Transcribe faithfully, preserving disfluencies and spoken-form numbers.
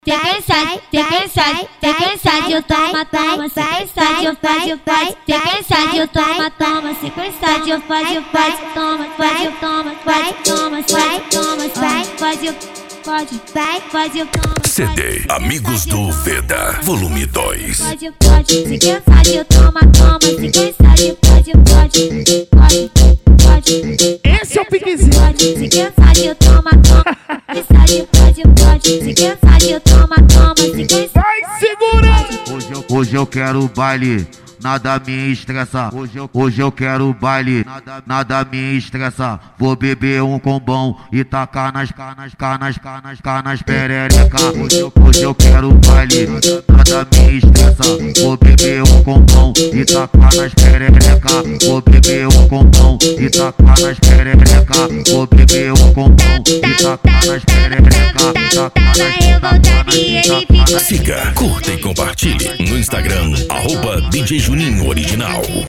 Cê cansado, cê cansado, cê cansado, eu toma, toma, cê cansado, eu faz, eu faz, cê cansado, eu toma, toma, cê cansado, eu faz, eu faz, toma, faz, eu toma, faz, toma, faz, toma, faz, faz, eu pode, vai, faz, eu toma. C D Amigos do Veda, volume dois. Pode, eu pode, cê cansado, eu toma, toma, cê cansado, eu pode, eu pode, pode, pode. Esse é o piquezinho. Se cansado, eu toma, toma. Se pode, pode. Se cansado, eu toma, toma. Se cansado, vai, segura! Hoje eu, hoje eu quero baile, nada me estressa. Hoje eu, hoje eu quero baile, nada, nada me estressa. Vou beber um combão e tacar nas canas, canas, canas, canas perereca. Hoje eu, hoje eu quero baile, nada, nada me estressa. Vou beber um combão e tacar nas perereca. Vou beber um combão e tacar nas perereca. Vou beber um combão e tacar nas perereca. Tacar nas perereca. Siga, curta e compartilhe no Instagram, arroba D J Juninho Original.